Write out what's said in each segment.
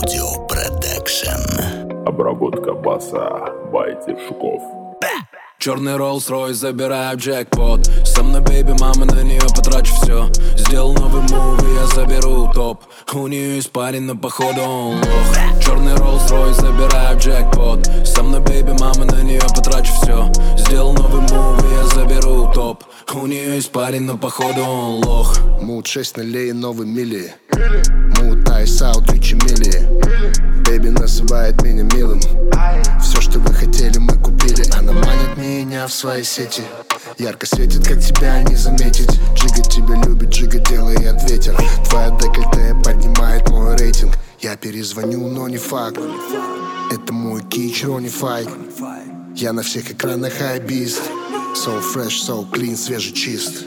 Audio Production. Обработка баса, Байтишков. Черный Rolls-Royce, забираю джекпот. Со мной бейби, мама, на нее потрачу все. Сделал новый мув, и я заберу топ. У нее есть парень, но походу он лох. Черный Rolls-Royce, забираю джекпот. Со мной бейби, мама, на нее потрачу все. Сделал новый мув, и я заберу топ. У нее есть парень, но походу он лох. Мут 6 нулей, новый мили. Мут айс-аут, 3 мили. Бэйби называет меня милым. Все, что вы хотели, мы купили. Она манит меня в свои сети. Ярко светит, как тебя не заметить. Джига тебя любит, Джига делает ветер. Твоя декольте поднимает мой рейтинг. Я перезвоню, но не факт. Это мой кич, Ронни Файк. Я на всех экранах хайбист. So fresh, so clean, свежий, чист.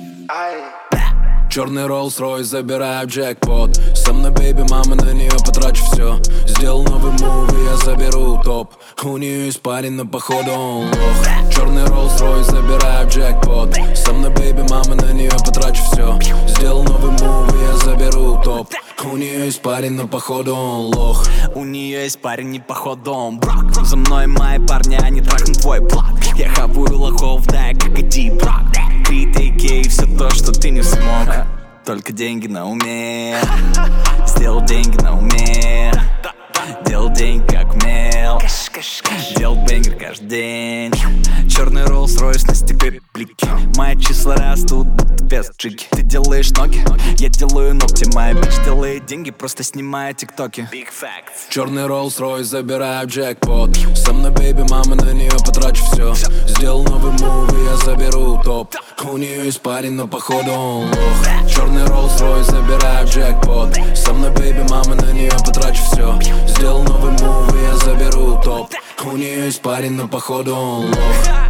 Черный Rolls-Royce, забираю джекпот. Со мной бейби, мама, на нее потрачу все. Сделал новый мув, и я заберу топ. У нее есть парень, но походу он лох. Черный Rolls-Royce, забираю джекпот. Со мной бейби, мама, на нее потрачу все. Сделал новый мув, и я заберу топ. У нее есть парень, но походу он лох. У нее есть парень, не походу он брак. За мной мои парни, они трахнут твой блок. Я хаваю лохов, да, как иди брак. Критики и все то, что ты не смог. Только деньги на уме. Сделал деньги на уме. Делал деньги как умел. Делал бенгер каждый день. Черный Rolls-Royce на стекле блики. Мои числа растут, будто без джиги. Ты делаешь ноги, я делаю ногти. Моя бич делает деньги, просто снимая тиктоки. Big facts. Черный Rolls-Royce, забираю джекпот. Со мной бейби, мама, на нее потрачу все. Сделал новый мув, и я заберу топ. У нее есть парень, но походу он лох. Черный Rolls-Royce, забираю джекпот. Со мной бейби, мама, на нее потрачу все. Сделал новый мув, и я заберу топ. У нее есть парень, но походу он лох.